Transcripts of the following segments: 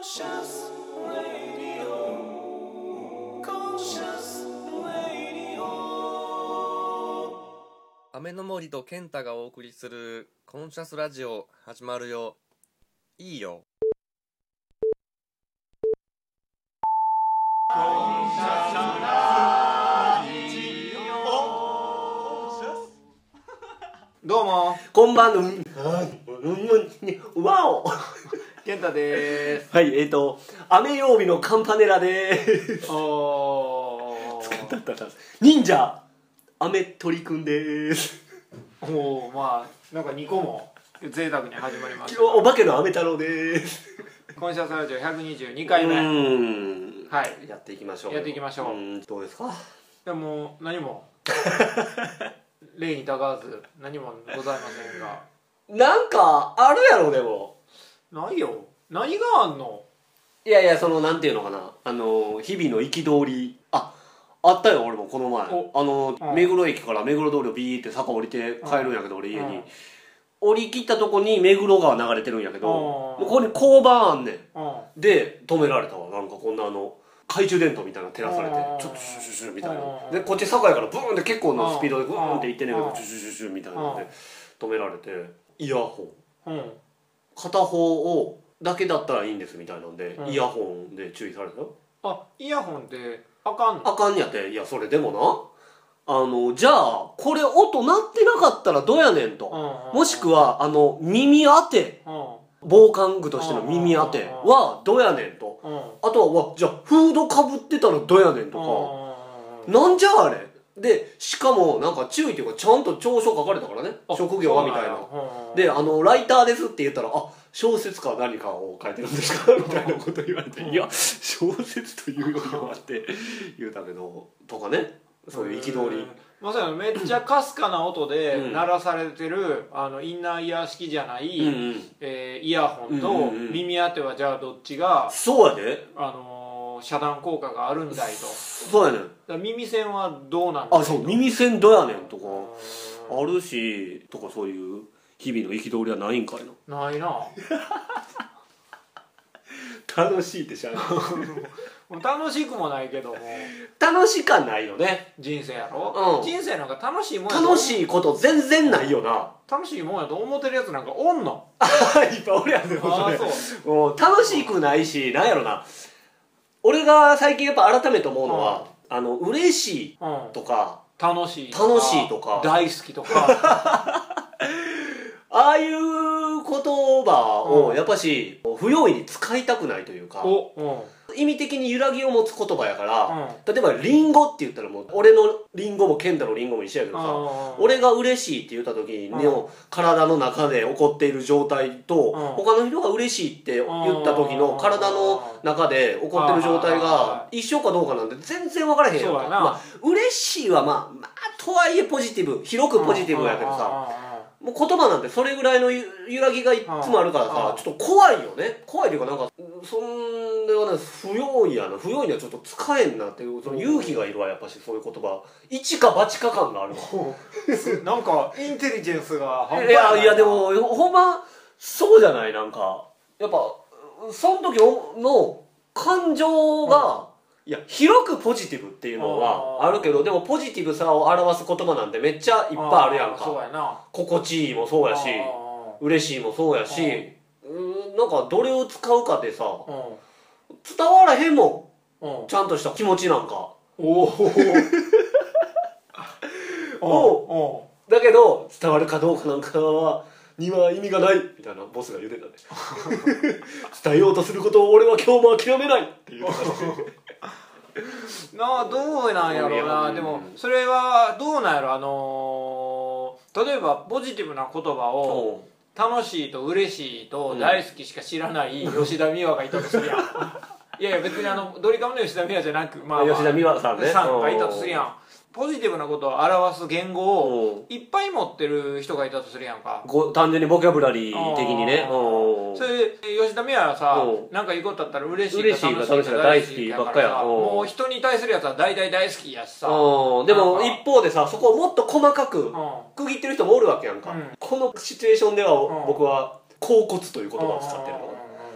Conscious Radio Conscious Radio 雨の森と健太がお送りするコンシャスラジオ始まるよ。いいよ。 どうもこんばんの、わお健太でーす。 はい、雨曜日のカンパネラでーす。 お忍者、雨鳥くんでーす。 お、まあなんか2個も贅沢に始まりました。 お化けの雨太郎でーす。 コンシャスラジオ122回目。はいやっていきましょう。 やっていきましょう。 どうですか？ でも何も例にたがわず何もございませんが。 なんか、あるやろ、でも。 ないよ。何があんの？ いやいや、なんていうのかな。日々の憤り。あったよ、俺もこの前。目黒駅から目黒通りをビーって坂降りて帰るんやけど、俺家に。降り切ったとこに目黒川流れてるんやけど、もうここに交番あんねん。で、止められたわ。なんかこんな懐中電灯みたいなの照らされて、ちょっとシュシュシュみたいな。で、こっち坂やからブーンって結構なスピードでブーンって行ってんねんけど、シュシュシュシュみたいなので止められて、イヤホン。片方をだけだったらいいんですみたいなんで、イヤホンで注意されたよ。 あ、イヤホンってあかんの？ あかんやって。いや、それでもな、じゃあこれ音鳴ってなかったらどうやねんと、もしくは耳当て、防寒具としての耳当てはどうやねんと、あとはじゃあフードかぶってたらどうやねんとか、なんじゃあれで、しかもなんか注意っていうかちゃんと調書書かれたからね、職業はみたいな。で、ライターですって言ったら、小説か何かを書いてるんですかみたいなこと言われて、いや小説というよりはって言うたけど、とかね、そういう憤り。 まさにめっちゃかすかな音で鳴らされてる、インナーイヤー式じゃない、イヤホンと耳当てはじゃあどっちが、 そうやで、 遮断効果があるんだいと。 そうやねん。 だから耳栓はどうなんだいと。 そう、耳栓どうやねんとかあるし、とか、そういう日々の憤りはないんかいな。 ないな。 楽しいってしゃあない楽しくもないけども楽しかないよね、 人生やろ、人生なんか楽しいもんやと。 楽しいこと全然ないよな。 楽しいもんやと思ってるやつなんかおんの？ いっぱいおるやんねん。そう楽しくないし、なんやろな、俺が最近やっぱ改めて思うのは、嬉しいとか、 楽しいとか大好きとかああいう言葉をやっぱし不用意に使いたくないというか、意味的に揺らぎを持つ言葉やから、例えばリンゴって言ったらもう俺のリンゴも健太のリンゴも一緒やけどさ、俺が嬉しいって言った時の体の中で起こっている状態と、他の人が嬉しいって言った時の体の中で起こってる状態が一緒かどうかなんて全然分からへんやんか。嬉しいはまあとはいえポジティブ、広くポジティブやけどさ、もう言葉なんてそれぐらいの揺らぎがいつもあるからさ、ちょっと怖いよね。怖いというか、なんかそんではね、不用意やな。不用意にはちょっと使えんなっていう、その勇気がいるわ、やっぱし。そういう言葉一か八か感があるわなんかインテリジェンスが半端ない。 いやでもほんまそうじゃない。なんかやっぱその時の感情が、いや広くポジティブっていうのはあるけど、でもポジティブさを表す言葉なんてめっちゃいっぱいあるやんか。 そうやな。 心地いいもそうやし、嬉しいもそうやし、なんかどれを使うかでさ、伝わらへんもん、ちゃんとした気持ちなんか。だけど伝わるかどうかなんかには意味がないみたいなボスが言うてたね伝えようとすることを俺は今日も諦めないっていうなあ、どうなんやろうな。でもそれはどうなんやろ。例えばポジティブな言葉を楽しいと嬉しいと大好きしか知らない吉田美和がいたとするやんいやいや、別にドリカムの吉田美和じゃなく、 吉田美和さんね、 さんがいたとするやん。ポジティブなことを表す言語をいっぱい持ってる人がいたとするやんか。 単純にボキャブラリー的にね。 それで吉田美和はさ、なんかいいことあったら嬉しいか楽しいか大好きばっかや。 もう人に対するやつは大体大好きやしさ。でも一方でさ、そこをもっと細かく区切ってる人もおるわけやんか。このシチュエーションでは僕は恍惚という言葉を使ってるの。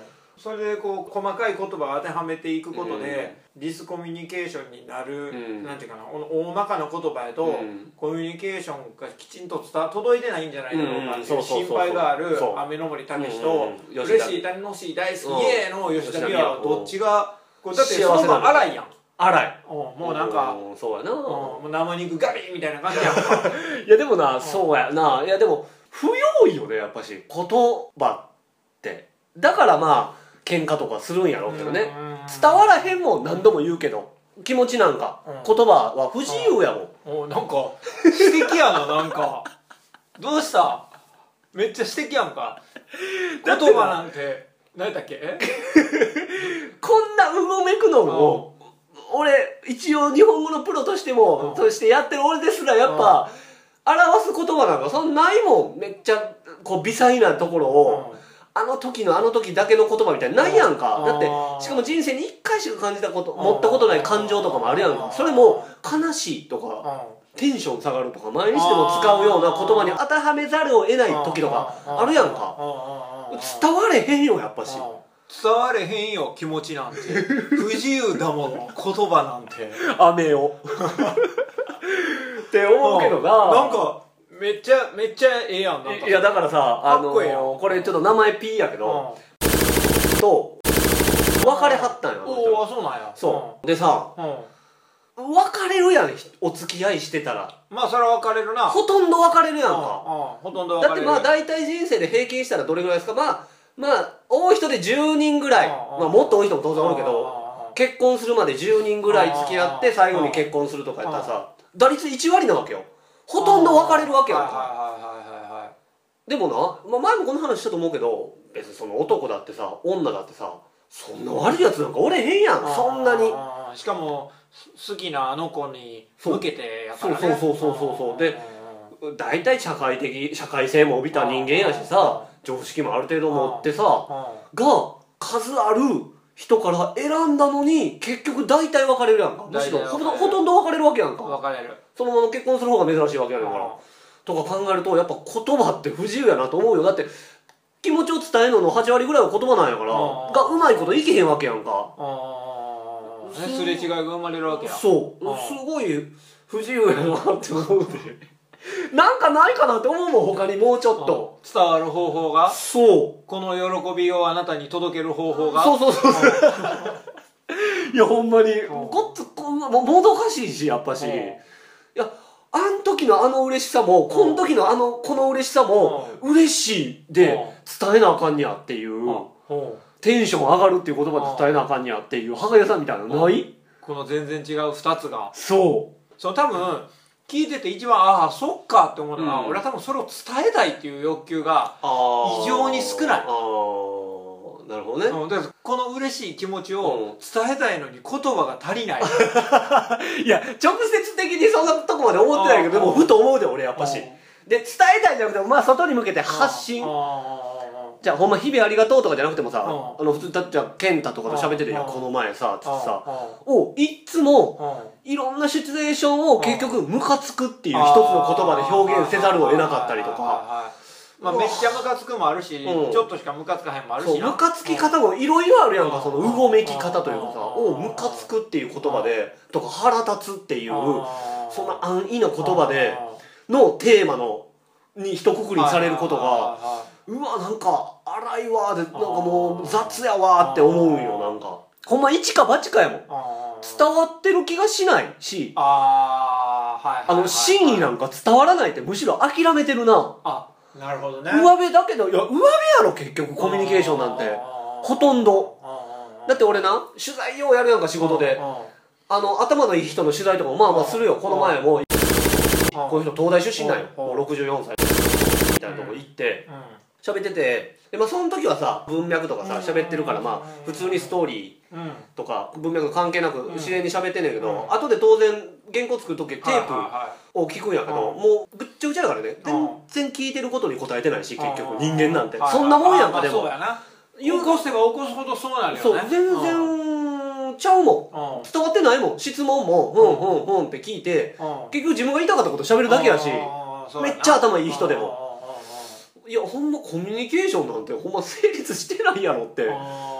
それでこう細かい言葉を当てはめていくことで、ディスコミュニケーションになる、なんていうかな、大まかな言葉やと、コミュニケーションがきちんと届いてないんじゃないだろうかっていう心配がある雨の森武史と、嬉しい楽しい大好きイエーの吉田美和はどっちがこれだってその場荒いやん。 荒い。 もうなんかそうやな。 もう生肉ガリみたいな感じやんか。 いやでもな、そうやな。いやでも不用意よね、やっぱし言葉ってだからまあ喧嘩とかするんやろうけどね、伝わらへんもん何度も言うけど気持ちなんか、言葉は不自由やもん。 なんか素敵やな。なんかどうしためっちゃ素敵やんか。言葉なんて何だっけこんなうごめくのも俺一応日本語のプロとしてもとしてやってる俺ですらやっぱ表す言葉なんかそんなないもん。めっちゃこう微細なところをあの時のあの時だけの言葉みたいなないやんか。だってしかも人生に1回しか感じたこと持ったことない感情とかもあるやんか。それも悲しいとかテンション下がるとか毎日でも使うような言葉に当てはめざるを得ない時とかあるやんか。伝われへんよやっぱし。 伝われへんよ気持ちなんて。不自由だもの言葉なんて。 雨をって思うけどな。 なんかめっちゃええやん。なんかいやだからさこれちょっと名前 P やけどと別れはったんや。 おおそうなんや。 そうでさ別れるやんお付き合いしてたら。 まあそれは別れるな。 ほとんど別れるやんか。 ほとんど別れる。 だってまあ大体人生で平均したらどれぐらいですか。まあ多い人で10人ぐらい、まあもっと多い人も当然おるけど結婚するまで10人ぐらい付き合って最後に結婚するとかやったらさ打率1割なわけよ。ほとんど別れるわけやんか。でもな、まあ、前もこの話したと思うけど別にその男だってさ女だってさそんな悪いやつなんかおれへんやん。そんなにしかも好きなあの子に向けてやからね。 そうで大体社会性も帯びた人間やしさ常識もある程度持ってさが数ある人から選んだのに結局大体別れるやんか。むしろほとんど別れるわけやんか。 別れる。 そのまま結婚する方が珍しいわけやねんからとか考えるとやっぱ言葉って不自由やなと思うよ。だって気持ちを伝えるのの8割ぐらいは言葉なんやからがうまいこといけへんわけやんか。 すれ違いが生まれるわけや。 そうすごい不自由やなって思うでなんかないかなって思うもん他にもうちょっと伝わる方法が。 そうこの喜びをあなたに届ける方法が。 そういやほんまにごっつもどかしいしやっぱしいやあん時のあの嬉しさもこの時のこの嬉しさも嬉しいで伝えなあかんにゃっていうテンション上がるっていう言葉で伝えなあかんにゃっていう母屋さんみたいなのないこの全然違う2つが。 そう多分聞いてて一番ああそっかって思うのは俺は多分それを伝えたいっていう欲求が異常に少ない。 なるほどね。 だからこの嬉しい気持ちを伝えたいのに言葉が足りない。 いや直接的にそんなとこまで思ってないけどでもふと思うで俺やっぱしで伝えたいんじゃなくてまあ外に向けて発信じゃあほんま日々ありがとうとかじゃなくてもさ普通だって健太とかと喋ってるやんこの前さつってさいっつもいろんなシチュエーションを結局ムカつくっていう一つの言葉で表現せざるを得なかったりとかまあめっちゃムカつくもあるしちょっとしかムカつかへんもあるしな。 ムカつき方もいろいろあるやんか。そのうごめき方というかさムカつくっていう言葉でとか腹立つっていうそんな安易な言葉でのテーマに一括りにされることがうわなんか荒いわでなんかもう雑やわって思うんよ。なんかほんま一か八かやもん。伝わってる気がしないし真意なんか伝わらないってむしろ諦めてるな。 なるほどね。 上辺だけどいや上辺やろ結局コミュニケーションなんてほとんど。だって俺な取材ようやるやんか仕事で頭のいい人の取材とかもまあまあするよ。この前もこの人東大出身なんよもう64歳みたいなとこ行って喋っててで、まあ、その時はさ文脈とかさ喋ってるからまあ普通にストーリーとか文脈関係なく自然に喋ってんねんけど後で当然原稿作る時テープを聞くんやけどもうぐっちゃぐちゃだからね全然聞いてることに答えてないし結局人間なんてそんなもんやんか。でもそうやな起こせば起こすほどそうなるよね。 そう全然ちゃうもん伝わってないもん。質問もふんって聞いて結局自分が言いたかったこと喋るだけやしめっちゃ頭いい人でもいやほんまコミュニケーションなんてほんま成立してないやろって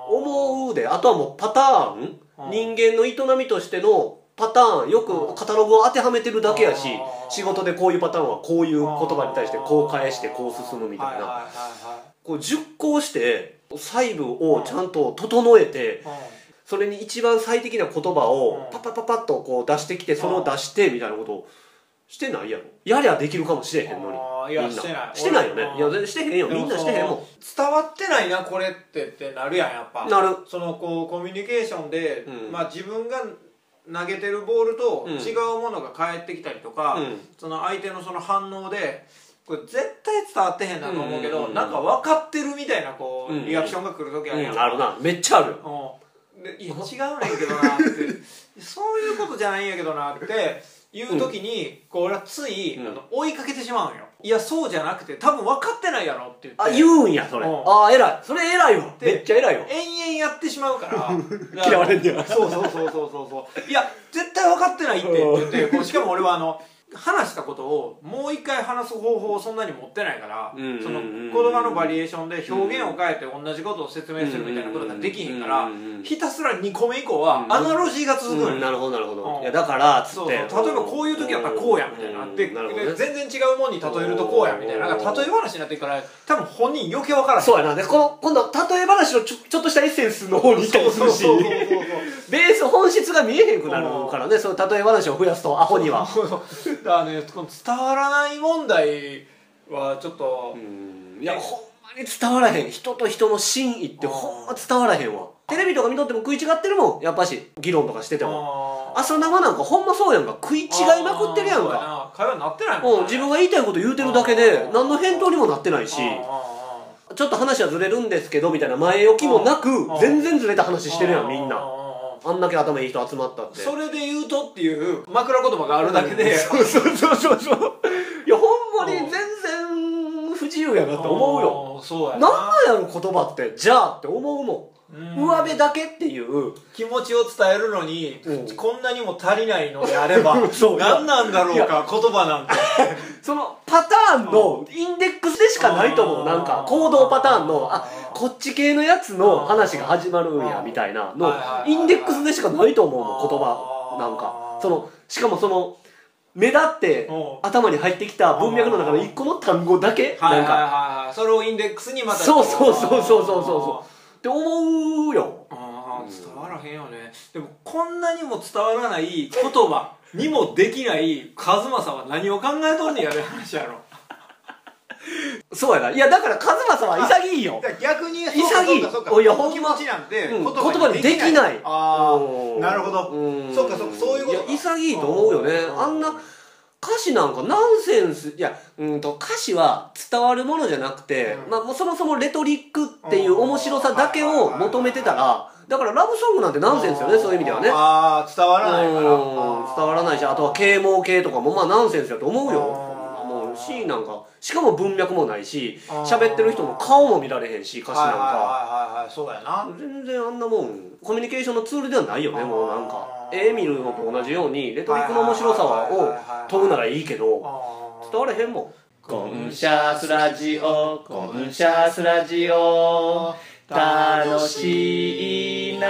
思うで。あとはもうパターン、人間の営みとしてのパターン、よくカタログを当てはめてるだけやし、仕事でこういうパターンはこういう言葉に対してこう返してこう進むみたいな、こう熟考して細部をちゃんと整えて、それに一番最適な言葉をパッパッパッパッとこう出してきて、それを出してみたいなことをしてないやろ。やりゃできるかもしれへんのに。 いや、 みんなしてない。 してないよね。いや全然してへんよ。みんなしてへんもん。 伝わってないなこれってなるやん、やっぱ。 なる。 そのこうコミュニケーションで、 うんまあ自分が投げてるボールとうん違うものが返ってきたりとか、 うんその相手のその反応でこれ絶対伝わってへんなと思うけど、 うんなんか分かってるみたいなこう、 うんリアクションが来る時あるやん、 あるな。めっちゃあるよ。 でいや違うねんけどなってそういうことじゃないんやけどなっていう時に、こう俺はつい、追いかけてしまうんよ。いやそうじゃなくて多分分かってないやろって言って、 あ、言うんや、それ。あ、偉い。それ偉いわ。 でめっちゃ偉いわ。 延々やってしまうから嫌われんねや。 そういや絶対分かってないって言ってこうしかも俺は話したことをもう一回話す方法をそんなに持ってないから、その言葉のバリエーションで表現を変えて同じことを説明するみたいなことができへんから、ひたすら2個目以降はアナロジーが続くのよ。 なるほどなるほど。いやだからつって、 例えばこういう時やったらこうやみたいなって全然違うもんに例えるとこうやみたいな例え話になっていくから多分本人余計分からない。 そうやな。で今度例え話のちょっとしたエッセンスの方に行ったりするし、ベース本質が見えへんくなるからね。そう例え話を増やすとアホには。 だからね、この伝わらない問題はちょっと、 いやほんまに伝わらへん。人と人の真意ってほんま伝わらへんわ。テレビとか見とっても食い違ってるもん、やっぱし議論とかしてても。朝生なんかほんまそうやんか。食い違いまくってるやんか。 会話になってないもんね。 自分が言いたいこと言うてるだけで何の返答にもなってないし、ちょっと話はずれるんですけどみたいな前置きもなく全然ずれた話してるやん、みんな。あんだけ頭いい人集まったって。 それで言うとっていう枕言葉があるだけで、 そういやほんまに全然不自由やなって思うよ。 そうやなんなんやろ言葉って、じゃあって思うもん。上辺だけっていう気持ちを伝えるのに、こんなにも足りないのであれば何なんだろうか言葉なんてそのパターンのインデックスでしかないと思う。なんか行動パターンのこっち系のやつの話が始まるんやみたいなのインデックスでしかないと思うもん、言葉なんか。しかもその目立って頭に入ってきた文脈の中の一個の単語だけなんかそれをインデックスにまたそうって思うよ。 伝わらへんよね。でもこんなにも伝わらない言葉にもできない和正は何を考えとんねやる話やろ。 そうやな。いやだから和正は潔いよ。 逆に潔い。 いやほんま気持ちなんて言葉にできない。ああなるほど。そうかそういうことか。 潔いと思うよね。あんな歌詞なんかナンセンス。いや歌詞は伝わるものじゃなくて、まあもうそもそもレトリックっていう面白さだけを求めてたら、だからラブソングなんてナンセンスよね、そういう意味ではね。 ああ伝わらないから。 伝わらないし、あとは啓蒙系とかもまあナンセンスだと思うよ。もう C なんかしかも文脈もないし、喋ってる人の顔も見られへんし、歌詞なんかそうやな。 全然あんなもんコミュニケーションのツールではないよね。もうなんか絵見るのと同じようにレトリックの面白さを問うならいいけど伝われへんもん。コンシャスラジオコンシャスラジオ楽しい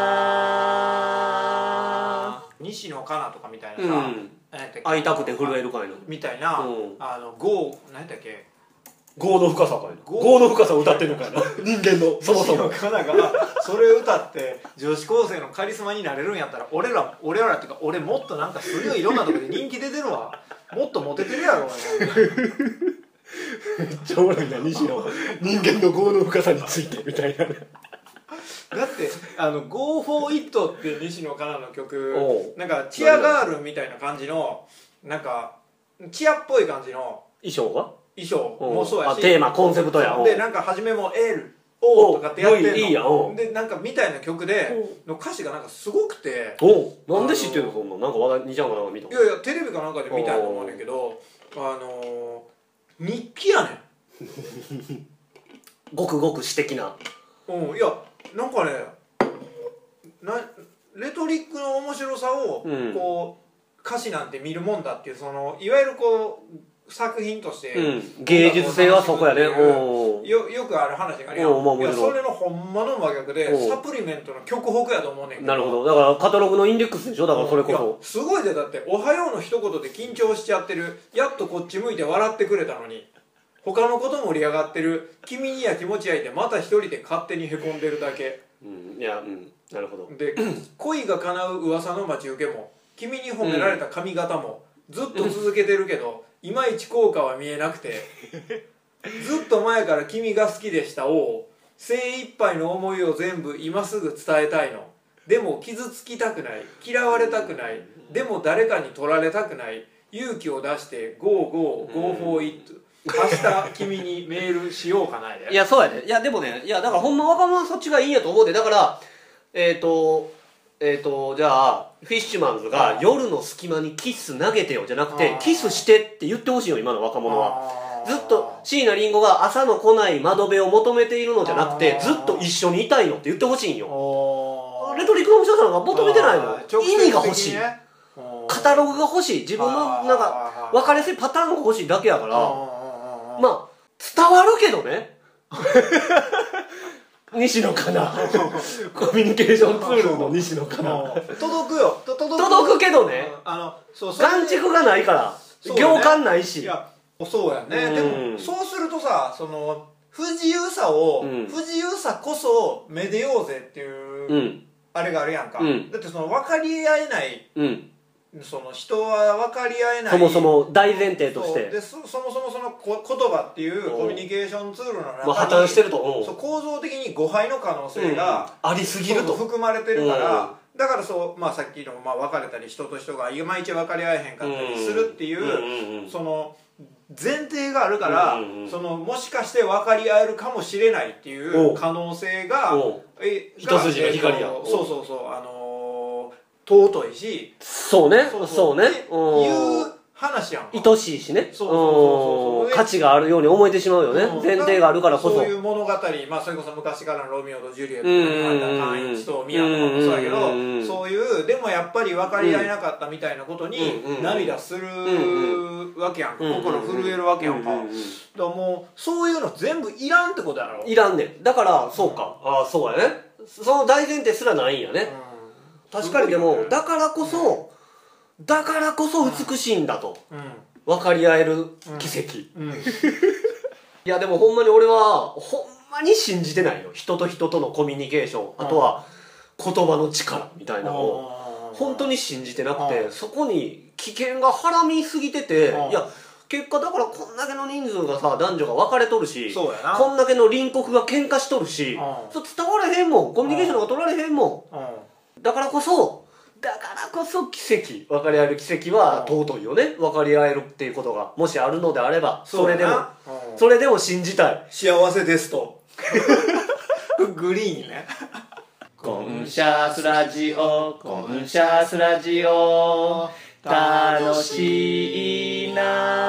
な。 西野カナとかみたいなさ、 会いたくて震えるかいのみたいな、ゴー何やったっけ、 業の深さかいの。業の深さを歌ってんのかいな人間のそもそも。 西野カナがそれを歌って女子高生のカリスマになれるんやったら俺らっていうか俺もっとなんかすごいいろんなとこで人気出てるわ。もっとモテてるやろ。 めっちゃおもろいな、西野人間の業の深さについてみたいな。 だってGo for It っていう西野カナの曲、なんかチアガールみたいな感じのなんかチアっぽい感じの衣装もそうやし、 テーマコンセプトやでなんか初めも L、O とかってやってんの。 いいやんでなんかみたいな曲での歌詞がなんかすごくて、 なんで知ってるのそんな。なんか話題にちゃんかなんか見た。 いやいやテレビかなんかで見たいと思うねんけど、日記やねん。 ごくごく詩的な。 いやなんかねレトリックの面白さをこう歌詞なんて見るもんだっていう、そのいわゆるこう作品として、 芸術性はそこやね。 よくある話があるやん。いやそれのほんまの真逆でサプリメントの極北やと思うねんけど。 なるほど。だからカタログのインデックスでしょ。だからそれこそすごいで。だって「おはよう」の一言で緊張しちゃってる、やっとこっち向いて笑ってくれたのに他のこと盛り上がってる君にやきもち焼いてまた一人で勝手にへこんでるだけ。 なるほど。 で恋が叶う噂の待ち受けも君に褒められた髪型もずっと続けてるけどいまいち効果は見えなくてずっと前から君が好きでしたを精一杯の思いを全部今すぐ伝えたいの。でも傷つきたくない、嫌われたくない、でも誰かに取られたくない、勇気を出してゴーゴーゴーフォーイット。明日君にメールしようかないで。 いやそうやで。いやでもね、いやだからほんま若者はそっちがいいんやと思うで。だからじゃあフィッシュマンズが夜の隙間にキス投げてよじゃなくてキスしてって言ってほしいよ今の若者は。ずっと椎名林檎が朝の来ない窓辺を求めているのじゃなくてずっと一緒にいたいのって言ってほしいんよ。レトリックの面白さなんか求めてないの。意味が欲しい、カタログが欲しい、自分のなんか分かりやすいパターンが欲しいだけやから、まあ伝わるけどね西野カナコミュニケーションツールの西野カナ届くよ。 届くけどね、眼軸がないから行間ないし。 いやそうやね。でもそうするとさ、その不自由さを、不自由さこそめでようぜっていうあれがあるやんか。だってその分かり合えない、その人は分かり合えない、 そもそも大前提としてでそもそもその言葉っていうコミュニケーションツールの中に破綻してると。 そう構造的に誤配の可能性が、 ありすぎると含まれてるから、だからそう、さっきの、別れたり人と人がいまいち分かり合えへんかったりするっていう、その前提があるから、そのもしかして分かり合えるかもしれないっていう可能性が一筋の光や。 尊いし、 そうねいう話やんか。 愛しいしね、価値があるように思えてしまうよね、前提があるからこそ。 そういう物語、それこそ昔からのロミオとジュリエットとか寛一と宮とかもそうやけど、そういうでもやっぱり分かり合えなかったみたいなことに涙するわけやんか、心震えるわけやんか。だからもうそういうの全部いらんってことやろ。 いらんねん。だからそうか、そうやね、その大前提すらないんやね。確かに。でもだからこそ美しいんだと、分かり合える奇跡。いやでもほんまに俺はほんまに信じてないよ、人と人とのコミュニケーション、あとは言葉の力みたいなのを本当に信じてなくて、そこに危険がはらみすぎてて、いや結果だからこんだけの人数がさ、男女が分かれとるし、こんだけの隣国が喧嘩しとるし、それ伝われへんもん、コミュニケーションが取られへんもん。だからこそ奇跡、分かり合える奇跡は尊いよね。分かり合えるっていうことがもしあるのであれば、それでも信じたい。 幸せですとグリーンね。 コンシャスラジオ、コンシャスラジオ、楽しいな。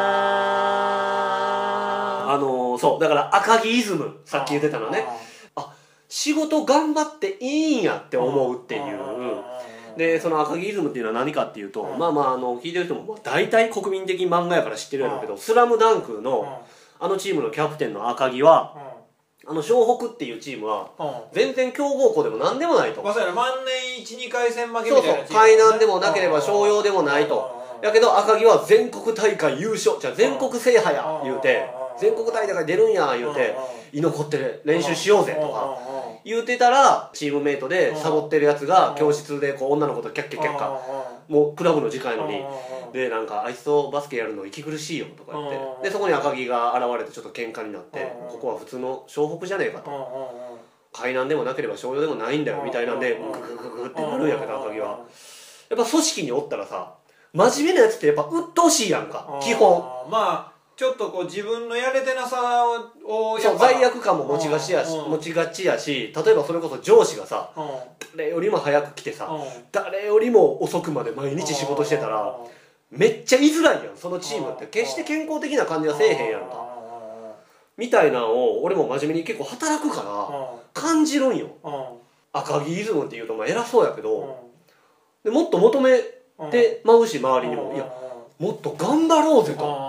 そうだから赤木イズム、さっき言ってたのね。仕事頑張っていいんやって思うっていう。でその赤木イズムっていうのは何かっていうと、聞いてる人も大体国民的漫画やから知ってるやろうけど、スラムダンクのチームのキャプテンの赤木は、湘北っていうチームは全然強豪校でも何でもないと。 万年 1,2 回戦負けみたいなチーム、 そう海南でもなければ商用でもないと。やけど赤木は全国大会優勝、じゃあ全国制覇や言うて、全国大会出るんや言うて、居残って練習しようぜとか言うてたら、チームメイトでサボってるやつが教室でこう女の子とキャッキャキャッカ、もうクラブの時間やのに、でなんかあいつとバスケやるの息苦しいよとか言って、でそこに赤木が現れてちょっと喧嘩になって、ここは普通の湘北じゃねえかと、海南でもなければ商用でもないんだよみたいなんでググググってなるんやけど、赤木はやっぱ組織におったらさ、真面目なやつってやっぱ鬱陶しいやんか、基本。 ちょっとこう自分のやれてなさをそう罪悪感も持ちがちやし、例えばそれこそ上司がさ、誰よりも早く来てさ、誰よりも遅くまで毎日仕事してたらめっちゃ居づらいやん、そのチームって。決して健康的な感じはせえへんやんか、みたいなのを俺も真面目に結構働くから感じるんよ。赤木イズムっていうと偉そうやけど、でもっと求めてまうし、周りにも、いやもっと頑張ろうぜと、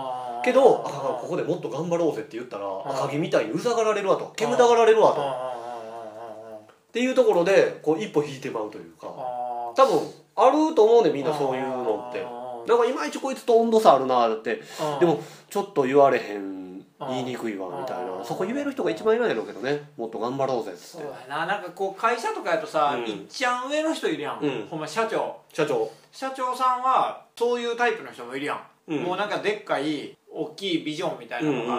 けどここでもっと頑張ろうぜって言ったら赤木みたいにうざがられるわと煙たがられるわとっていうところでこう一歩引いてまうというか多分あると思うねみんなそういうのってなんかいまいちこいつと温度差あるなってでもちょっと言われへん言いにくいわみたいなそこ言える人が一番いないやろうけどねもっと頑張ろうぜっつってそうやななんかこう会社とかやとさ、いっちゃん上の人いるやん、ほんま社長さんはそういうタイプの人もいるやん、もうなんかでっかい大きいビジョンみたいなのがあって、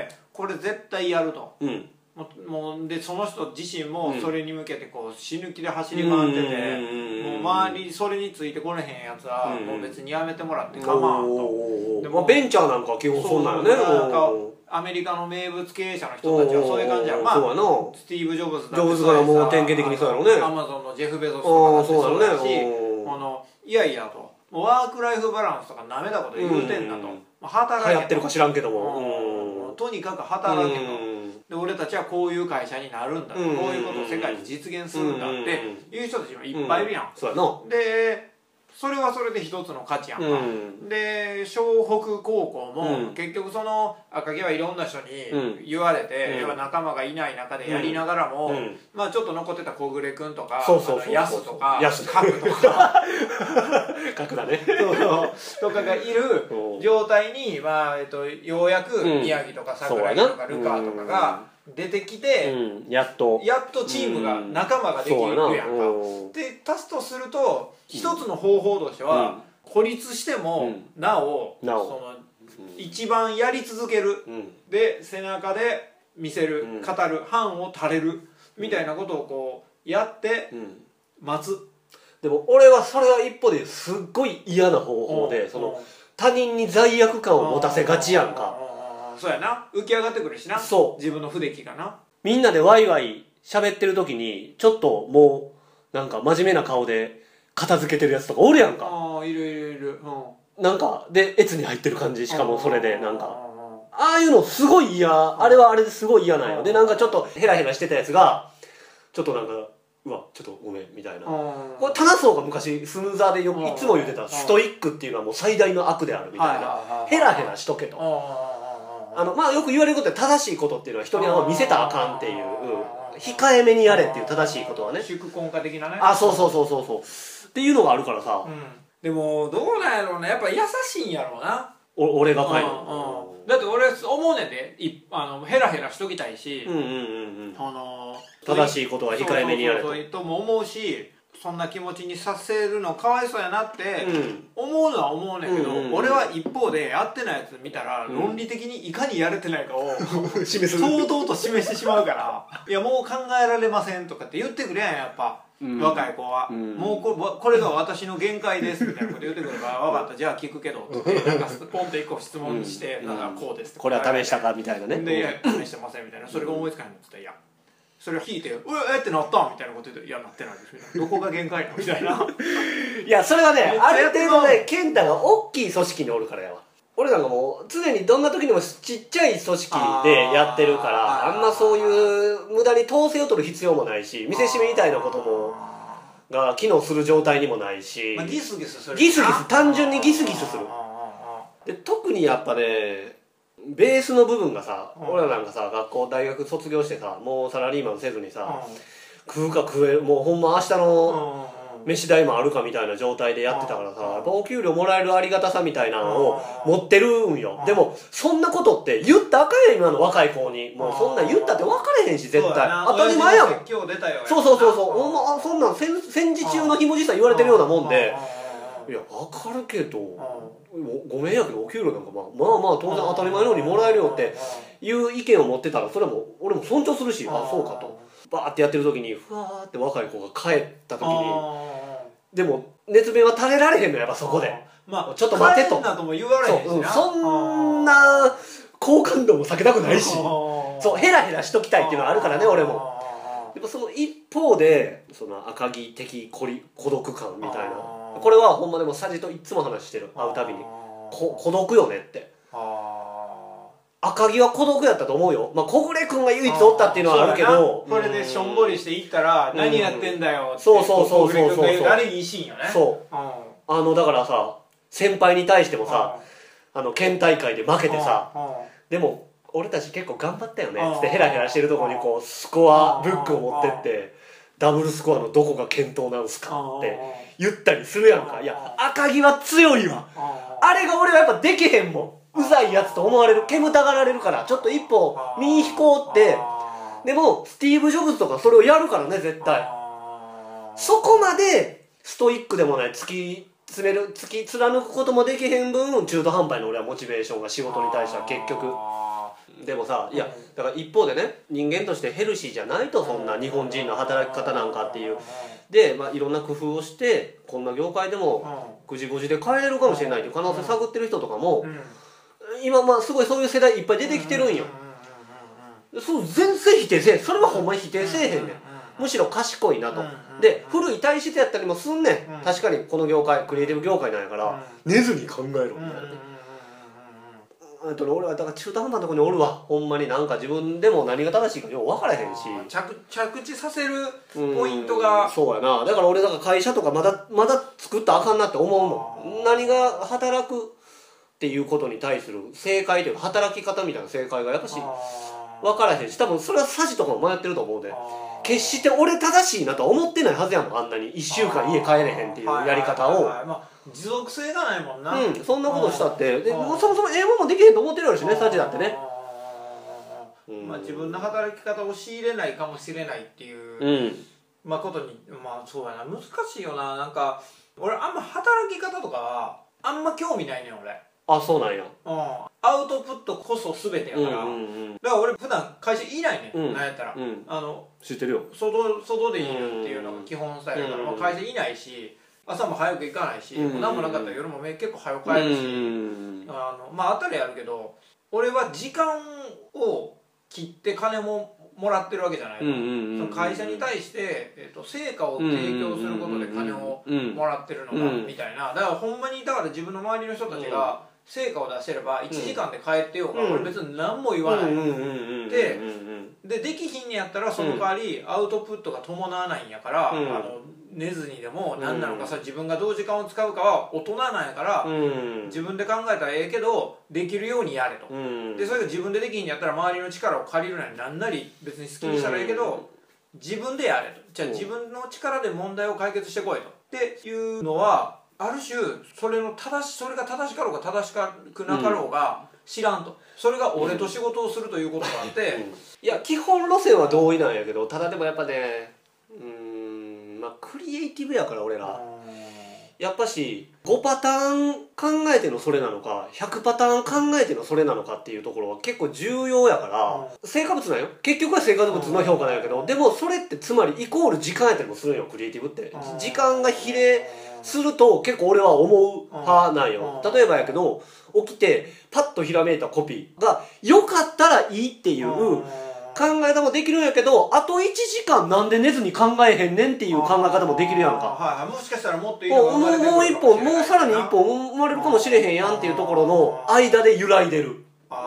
これ絶対やると、もうでその人自身もそれに向けてこう死ぬ気で走り回ってて、もう周りそれについてこれへんやつはもう別にやめてもらって構わんと。 でもベンチャーなんかは基本そんなんよね。 なんかアメリカの名物経営者の人たちはそういう感じやん。まあスティーブ・ジョブズだってからもう典型的にそうやろうね。 アマゾンのジェフ・ベゾスとかだってそうだし、いやいやとワーク・ライフ・バランスとかなめたこと言うてんだと、働けと流行ってるか知らんけども、 とにかく働けと、で俺たちはこういう会社になるんだと、こういうことを世界に実現するんだっていう人たちもいっぱいいるやん。 そうやな。 でそれはそれで一つの価値やんか、で湘北高校も、結局その赤城はいろんな人に言われて、要は仲間がいない中でやりながらも、まあちょっと残ってた小暮君とかヤスとか角とか角だねとかがいる状態に、まあようやく宮城とか桜井とかルカーとかが出てきて、 やっとチームが仲間ができるやんか。で足すとすると一つの方法としては、孤立してもなおその一番やり続ける、で背中で見せる、語る、範を垂れるみたいなことをこうやって待つ。 でも俺はそれは一方ですっごい嫌な方法で、その他人に罪悪感を持たせがちやんか。 そうやな、浮き上がってくるしな、 そう自分の不出来がな。 みんなでワイワイ喋ってる時にちょっともうなんか真面目な顔で片付けてるやつとかおるやんか。 ああいるいるいる、 なんかで越に入ってる感じ、しかもそれでなんかああいうのすごい嫌、あれはあれですごい嫌なんよ。でなんかちょっとヘラヘラしてたやつがちょっとなんかうわちょっとごめんみたいな。これタナソーが昔スヌーザーでいつも言ってたストイックっていうのはもう最大の悪であるみたいな、ヘラヘラしとけと。まあよく言われることで正しいことっていうのは人に見せたらあかんっていう、控えめにやれっていう正しいことはね、 宿根化的なね。 そうっていうのがあるからさ、 でもどうなんやろうね、やっぱ優しいんやろうな。 俺がかいだって俺思うねんで、ヘラヘラしときたいし、 正しいことは控えめにやれととも思うし、そんな気持ちにさせるのかわいそうやなって思うのは思うねんけど、俺は一方でやってないやつ見たら論理的にいかにやれてないかを示す堂々と示してしまうからいやもう考えられませんとかって言ってくれやん、やっぱ若い子は、もうこれが私の限界ですみたいなこと言ってくるから分かったじゃあ聞くけどってなんかポンと一個質問してなんかこうですってこれは試したかみたいなね。 でいや試してませんみたいな、それが思いつかないのって言ったらいやそれを聞いて「うえってなったん?」みたいなこと言って「いやなってないです」みたいな「どこが限界なの?」みたいないやそれはねある程度ね健太が大きい組織におるからやわ。俺なんかもう常にどんな時にもちっちゃい組織でやってるからあんまそういう無駄に統制を取る必要もないし、見せしめみたいなこともが機能する状態にもないし、 ギスギスする、 ギスギス単純にギスギスする。で特にやっぱねベースの部分がさ、俺らなんかさ学校大学卒業してさもうサラリーマンせずにさ、食うか食えもうほんま明日の飯代もあるかみたいな状態でやってたからさ、やっぱお給料もらえるありがたさみたいなのを持ってるんよ。でもそんなことって言ったらあかんやん今の若い子に。もうそんなん言ったって分かれへんし絶対当たり前やもん。 今日出たよ。 そうそんなん戦時中のひもじさ言われてるようなもんで、いや分かるけどごめんやけどお給料なんかまあ当然当たり前のようにもらえるよっていう意見を持ってたらそれも俺も尊重するし、あそうかと。バーってやってる時にふわーって若い子が帰った時にでも熱弁は垂れられへんのやっぱそこで、 まあ、 ちょっと待てと。 帰んなとも言われへんしな。 そんな好感度も避けたくないしそうヘラヘラしときたいっていうのはあるからね俺も。でもその一方でその赤城的孤独感みたいな、これはほんまでもサジといつも話してる、会うたびに孤独よねって。赤城は孤独やったと思うよ。まあ小暮君が唯一おったっていうのはあるけど、 これでしょんぼりしていったら何やってんだよってそう小暮君があれいいシーンよね。 そうだからさ先輩に対してもさ県大会で負けてさ、でも俺たち結構頑張ったよねっつってヘラヘラしてるとこにこうスコアブックを持ってってダブルスコアのどこが健闘なんすかって言ったりするやんか。いや赤城は強いわ、あれが俺はやっぱできへんもん。うざいやつと思われる、煙たがられるからちょっと一歩身に引こうって。でもスティーブ・ジョブズとかそれをやるからね絶対。そこまでストイックでもない、突き貫くこともできへん分中途半端な俺はモチベーションが仕事に対しては結局。でもさ、いやだから一方でね、人間としてヘルシーじゃないと、そんな日本人の働き方なんかっていうで、まあ、いろんな工夫をしてこんな業界でも9時5時で帰れるかもしれないという可能性探ってる人とかも今まあすごいそういう世代いっぱい出てきてるんよ。そう全然否定せえ、それはほんまに否定せえへんねん。むしろ賢いなと。で古い体質やったりもすんねん。確かにこの業界クリエイティブ業界なんやから寝ずに考えろみたいなね。俺はだから中途半端なとこにおるわ、ほんまに。なんか自分でも何が正しいかよう分からへんし、 着地させるポイントが。 そうやな。だから俺だから会社とかまだ作ったらあかんなって思うもん。何が働くっていうことに対する正解というか働き方みたいな正解がやっぱし分からへんし、多分それはサジとかも迷ってると思うで、決して俺正しいなとは思ってないはずやもん。あんなに1週間家帰れへんっていうやり方を。 持続性がないもんな。 そんなことしたってでもそもそも英語もできへんと思ってるやろしね、サジだってね。 自分の働き方を強いれないかもしれないっていうことに、そうやな、難しいよな。なんか俺あんま働き方とかはあんま興味ないねん俺。 あ、そうなんや。 アウトプットこそ全てやから。だから俺普段会社いないねん。なんやったら知ってるよ。 外でいるっていうのが基本スタイルだから、会社いないし朝も早く行かないし、何もなかったら夜も結構早く帰るし、当たりあるけど、俺は時間を切って金ももらってるわけじゃない。その会社に対して、成果を提供することで金をもらってるのかみたいな。だからほんまにだ自分の周りの人たちが成果を出してれば1時間で帰ってようが俺別に何も言わない。できひんねやったらその代わりアウトプットが伴わないんやから、寝ずにでも何なのかさ、自分がどう時間を使うかは大人なんやから、自分で考えたらええけどできるようにやれと。でそれが自分でできひんやったら周りの力を借りるなり何なり別に好きにしたらええけど、自分でやれと。じゃあ自分の力で問題を解決してこいとっていうのは、ある種それが正しかろうが正しくなかろうが知らんと。それが俺と仕事をするということがあって、 いや基本路線は同意なんやけど、ただでもやっぱね、クリエイティブやから俺らやっぱし5パターン考えてのそれなのか100パターン考えてのそれなのかっていうところは結構重要やから、成果物なんよ。結局は成果物の評価なんやけど、でもそれってつまりイコール時間やったりもするんよ、クリエイティブって。時間が比例すると結構俺は思う派なんよ。例えばやけど起きてパッとひらめいたコピーが良かったらいいっていう考え方もできるんやけど、あと1時間なんで寝ずに考えへんねんっていう考え方もできるやんか。 もしかしたらもっといいのが生まれてくるもう一本、もうさらに1本生まれるかもしれへんやんっていうところの間で揺らいでる。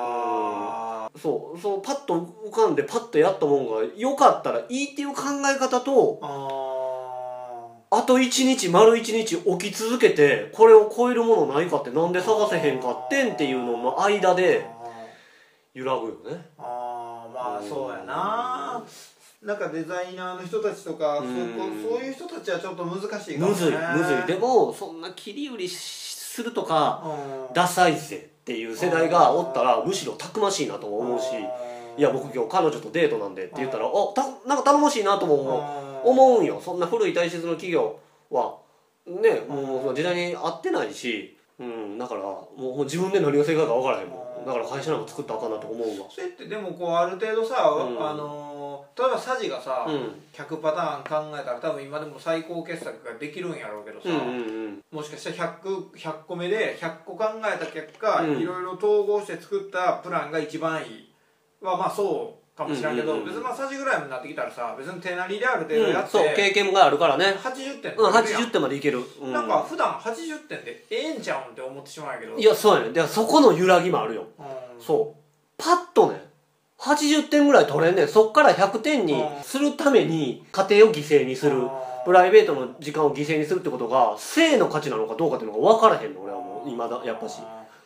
そうパッと浮かんでパッとやったもんが良かったらいいっていう考え方と、あと1日丸1日起き続けてこれを超えるものないかってなんで探せへんかってんっていうのの間で揺らぐよね。 そうやな。なんかデザイナーの人たちとかそういう人たちはちょっと難しいかもね。むずいでもそんな切り売りするとかダサいぜっていう世代がおったらむしろたくましいなとも思うし、いや僕今日彼女とデートなんでって言ったらなんか頼もしいなとも思うんよ。そんな古い体質の企業はねもう時代に合ってないし、だからもう自分で何が正解か分からへんもん。だから会社なんか作ったらあかんなと思うわ。 それってでもある程度さ、例えばサジがさ、100パターン考えたら多分今でも最高傑作ができるんやろうけどさ、もしかしたら100個目で100個考えた結果、いろいろ統合して作ったプランが一番いいはそうかもしれんけど、別にサジぐらいになってきたらさ、別に手なりである程度やって、 そう経験があるからね。 80点 80点までいける。 なんか普段80点でええんちゃうんって思ってしまうんやけど。 いやそうやね。でそこの揺らぎもあるよ。そうパッとね80点ぐらい取れんねん。そっから100点にするために家庭を犠牲にする、プライベートの時間を犠牲にするってことが性の価値なのかどうかっていうのが分からへんの俺はもう今だやっぱし。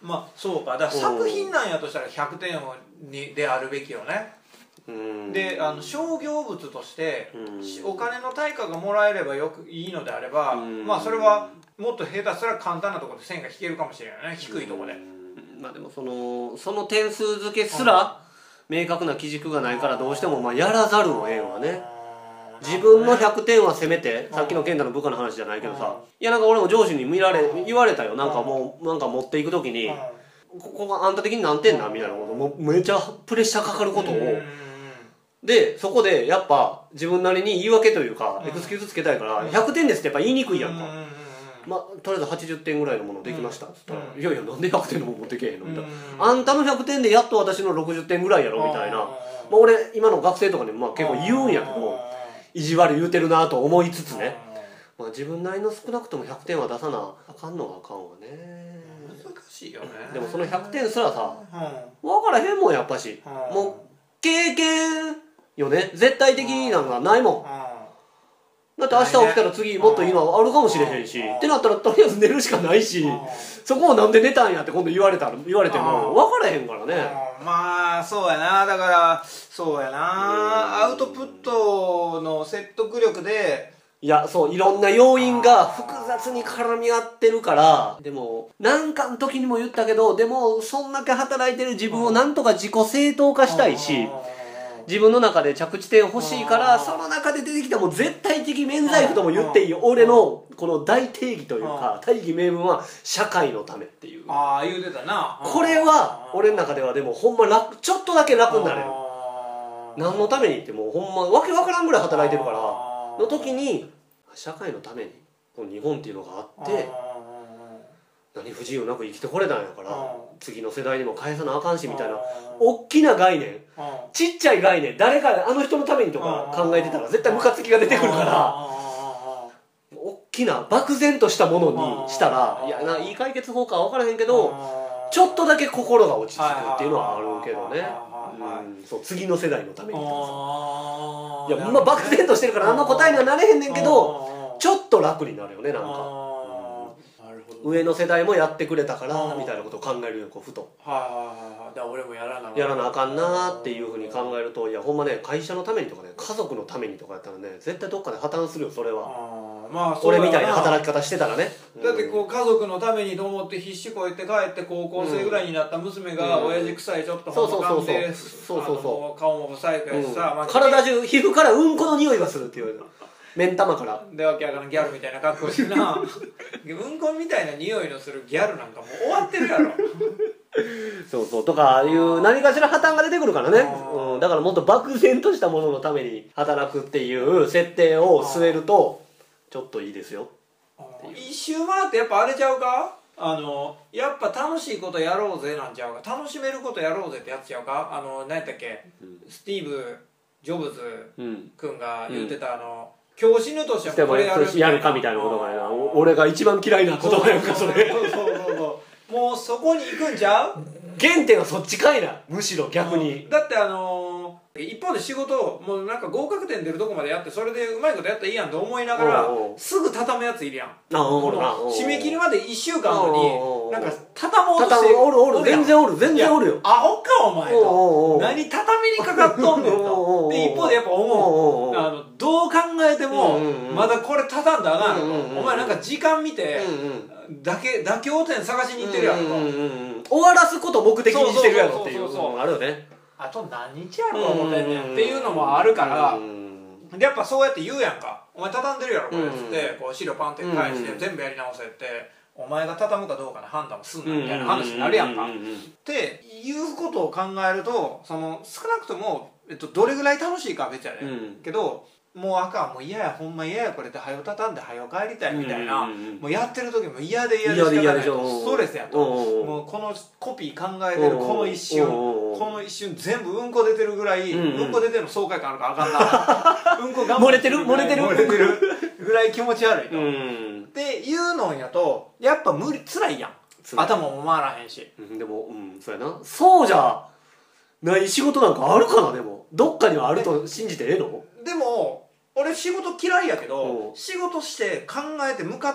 まあそうか、だから作品なんやとしたら100点であるべきよね。で商業物として、お金の対価がもらえればいいのであれば、まあそれはもっと下手すら簡単なところで線が引けるかもしれないね、低いところで。 まあでもその点数付けすら明確な基軸がないからどうしてもまあやらざるを得んわね。自分の100点はせめて、さっきの健太の部下の話じゃないけどさ、いやなんか俺も上司に言われたよ。なんかもうなんか持っていく時に、ここがあんた的に何点なんみたいなこと、もうめちゃプレッシャーかかることを、でそこでやっぱ自分なりに言い訳というかエクスキューズつけたいから100点ですってやっぱ言いにくいやんか。まあ、とりあえず80点ぐらいのものできましたっつったら「いやいやなんで100点のもの持ってけへんの?」みたいな「あんたの100点でやっと私の60点ぐらいやろ」みたいな、まあ、俺今の学生とかにもまあ結構言うんやけど意地悪言うてるなと思いつつね、まあ、自分なりの少なくとも100点は出さなあかんのはあかんわね。 難しいよね。 でもその100点すらさ分からへんもんやっぱし、もう経験よね、絶対的なのがないもん。だって明日起きたら次もっといいのあるかもしれへんし、ってなったらとりあえず寝るしかないし、そこをなんで寝たんやって今度言われても分からへんからね。 まあそうやな、だからそうやな、アウトプットの説得力で、 いやそういろんな要因が複雑に絡み合ってるから。でもなんかの時にも言ったけど、でもそんだけ働いてる自分をなんとか自己正当化したいし、自分の中で着地点欲しいから、その中で出てきたもう絶対的免罪符とも言っていいよ、俺のこの大定義というか大義名分は社会のためっていう。 ああ言うてたな。 これは俺の中ではでもほんま楽、ちょっとだけ楽になれる。何のためにってもうほんまわけわからんぐらい働いてるからの時に、社会のためにこの日本っていうのがあって何不自由なく生きてこれたんやから、次の世代にも返さなあかんしみたいな大きな概念、ちっちゃい概念、誰かあの人のためにとか考えてたら絶対ムカつきが出てくるから、大きな漠然としたものにしたら、いやいい解決法かは分からへんけど、ちょっとだけ心が落ち着くっていうのはあるけどね。そう次の世代のためにとかさ、いやまあ漠然としてるから何の答えにはなれへんねんけど、ちょっと楽になるよね。なんか上の世代もやってくれたからみたいなことを考えるよ、こうふと。 だから俺もやらなあかんなっていうふうに考えると、いやほんまね、会社のためにとかね、家族のためにとかやったらね、絶対どっかで破綻するよそれは。 まあ俺みたいな働き方してたらね。 だってこう家族のためにと思って必死こいて帰って高校生ぐらいになった娘が親父臭いちょっとほんま感で顔も不細工やしさ、 体中皮膚からうんこの匂いがするって言われた。目ん玉からでわけわからんギャルみたいな格好してなうんこみたいな匂いのするギャルなんかもう終わってるやろそうとかいう何かしら破綻が出てくるからね、だからもっと漠然としたもののために働くっていう設定を据えるとちょっといいですよ。 一周回ってやっぱあれちゃうか、やっぱ楽しいことやろうぜなんちゃうか、楽しめることやろうぜってやつちゃうか。何やったっけ、スティーブ・ジョブズ君が言ってた今日死ぬとしてもこれやるかみたいなことがやな。俺が一番嫌いな言葉やんかそれ。 そうもうそこに行くんちゃう。 原点はそっちかいな、むしろ逆に。 だって一方で仕事をもうなんか合格点出るとこまでやってそれでうまいことやったらいいやんと思いながらすぐ畳むやついるやん。締め切りまで1週間後になんか畳もうとしてる。 おる全然おるよ。 アホかお前と、何畳にかかっとんねんと。で一方でやっぱ思う、どう考えてもまだこれ畳んだらあかんのと。お前なんか時間見て妥協点探しに行ってるやんと。 終わらすこと目的にしてるやろっていうのがあるよね。 あと何日やろう思ってんねんっていうのもあるから、やっぱそうやって言うやんか。お前畳んでるやろこれっつってこう資料パンって返して全部やり直せって、お前が畳むかどうかの判断をすんなみたいな話になるやんか。っていうことを考えると少なくとも、どれぐらい楽しいかは別やねんけど、もうあかん、もう嫌や、ほんま嫌やこれで早よ畳んで早よ帰りたいみたいな、もうやってる時も嫌で仕方ないとストレスやと、もうこのコピー考えてるこの一瞬全部うんこ出てるぐらい、うんこ出てるの爽快感あるからあかんなうんこ我慢してる漏れてるぐらい気持ち悪いと、っていうのやとやっぱ辛いやん、頭も回らへんし。 でもそうやな、そうじゃない仕事なんかあるかな。でもどっかにはあると信じてええの。 でも俺仕事嫌いやけど、仕事して考えて向かっ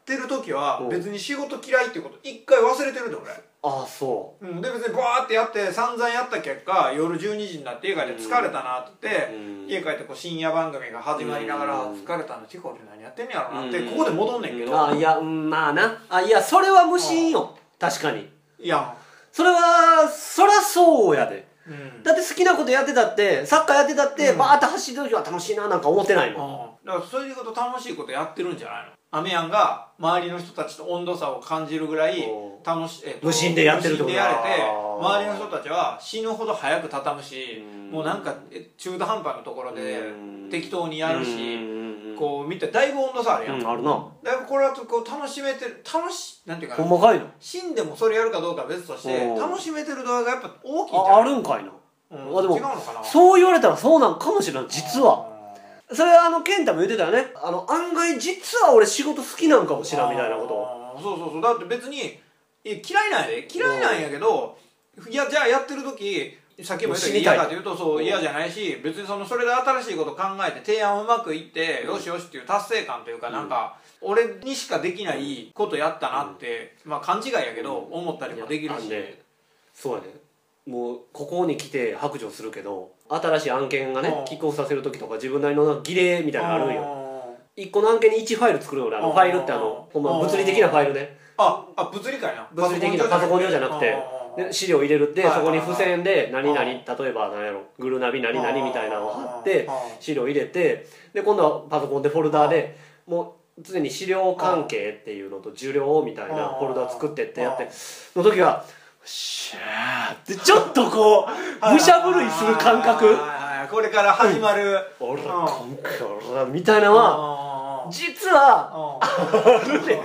ってる時はうん別に仕事嫌いっていうこと一回忘れてるで俺。 ああそで別にバーってやって散々やった結果夜12時になって家帰って疲れたなって言って、家帰ってこう深夜番組が始まりながら疲れたのちこ俺何やってんねやろなってここで戻んねんけど、 あいやまあないやそれは無心よ確かにいやそれはそらそうやでうんだって好きなことやってたってサッカーやってたってバーって走ってる時は楽しいななんか思ってないもんだからそういうこと楽しいことやってるんじゃないの。アメヤンが周りの人たちと温度差を感じるぐらい楽しい、 無心でやってるってこと無心でやれてあー周りの人たちは死ぬほど早く畳むしもうなんか中途半端なところで適当にやるしこう見てだいぶ温度差あるやん、 あるなだいぶこれはこう楽しめてるなんていうかなほんまかいの死んでもそれやるかどうかは別としてうん楽しめてる度合いがやっぱ大きいんじゃないあるんかいなうんあでも違うのかなそう言われたらそうなんかもしれない実はそれは健太も言ってたよね案外実は俺仕事好きなんかもしらんみたいなことをそうそうそうだって別に嫌いなんやで嫌いなんやけどいやじゃあやってる時さっきも言ったけど嫌かというとそう嫌じゃないし別にそれで新しいこと考えて提案うまくいってよしよしっていう達成感というかなんか俺にしかできないことやったなってまあ勘違いやけど思ったりもできるしそうやねもうここに来て白状するけど新しい案件がねキックオフさせる時とか自分なりの儀礼みたいなのあるんよ1個の案件に1ファイル作るよねファイルってほんま物理的なファイルね物理かいな物理的なパソコン上じゃなくてで資料入れるってそこに付箋で何々例えば何やろグルナビ何々みたいなのを貼って資料入れてで今度はパソコンでフォルダーでもう常に資料関係っていうのと受領みたいなフォルダー作ってってやっての時はシャーってちょっとこう武者震いする感覚これから始まる俺ら今回俺らみたいなのは実はあるね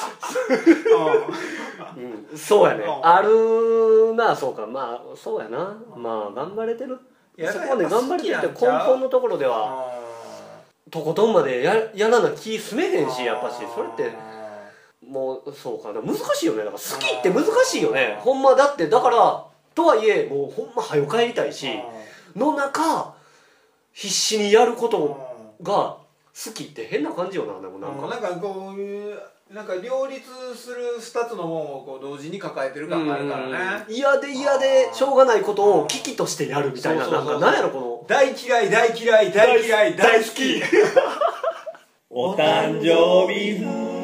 そうやねあるなそうかまあそうやなまあ頑張れてるそこまで頑張れてるって根本のところではとことんまでやらな気すめへんしやっぱしそれってもうそうかな難しいよねだから好きって難しいよねほんまだってだからとはいえもうほんま早く帰りたいしの中必死にやることが好きって変な感じよなでもなんかこういうなんか両立する2つのものをこう同時に抱えてる感があるからね嫌で嫌でしょうがないことを危機としてやるみたいななんか何やろこの大嫌い大嫌い大嫌い大好きお誕生日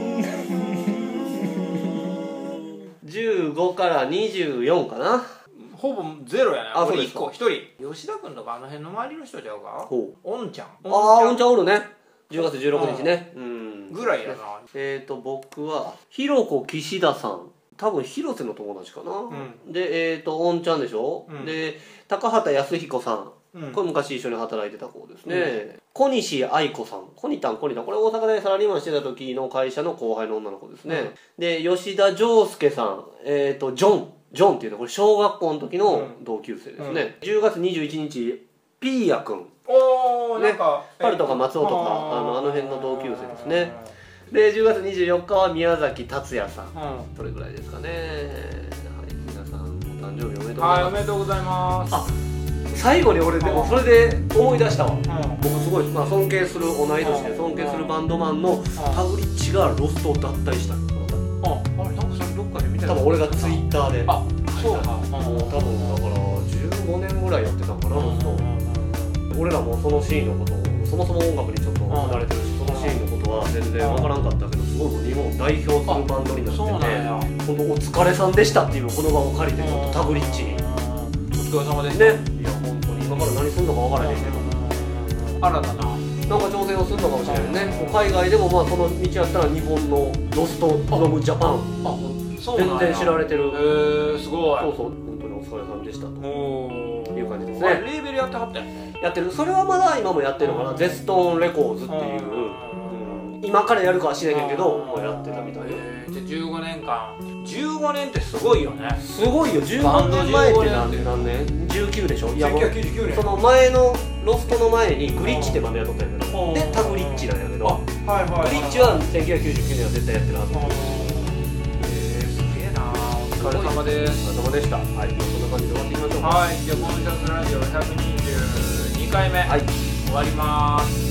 15から24かなほぼゼロやね俺1 あそうですか個1人吉田君とかあの辺の周りの人ちゃうかほうおんちゃんおんちゃんおるね10月16日ねぐらいやな僕はひろこ岸田さん多分広瀬の友達かな、でおんちゃんでしょ、で高畑康彦さん、これ昔一緒に働いてた子ですね、小西愛子さんコニタンこれ大阪でサラリーマンしてた時の会社の後輩の女の子ですね、で吉田丈介さんジョンっていうのこれ小学校の時の同級生ですね、10月21日ピーヤくんおーなんかパルとか松尾とかあの辺の同級生ですねで10月24日は宮崎達也さん、それぐらいですかねはい皆さんお誕生日おめでとうございますはいおめでとうございますあ最後に俺でもそれで思い出したわ僕すごい、尊敬する同い年で尊敬するバンドマンのタグリッチがロストを脱退したあれなんかそれどっかで見た多分俺がツイッターであそうかもう多分だから15年ぐらいやってたんかなロスト俺らもそのシーンのことをそもそも音楽にちょっと離れてるしそのシーンのことは全然分からんかったけどすごいもう日本を代表するバンドになってて本当お疲れさんでしたっていうこの場を借りてちょっとタグリッチにお疲れ様でしたねいや本当に今から何するのか分からへんけど新たななんか挑戦をするのかもしれないね海外でもまあその道やったら日本のロストフロムジャパン全然知られてるすごいそうそう本当にお疲れさんでしたという感じですねレーベルやってはったよねやってるそれはまだ今もやってるのかなゼストーンレコーズっていう今からやるかは知らへんけどもうやってたみたいよじゃあ15年間15年ってすごいよねすごいよ15年前って何年19でしょいやもう 1999年その前のロストの前にグリッチってバンドやっとったんやけどでタグリッチなんやけどはいはいグリッチは1999年は絶対やってるはずすげえなお疲れ様ですお疲れ様でしたはいそんな感じで終わっていきましょうかはいじゃあコンシャスラジオ122回目はい終わります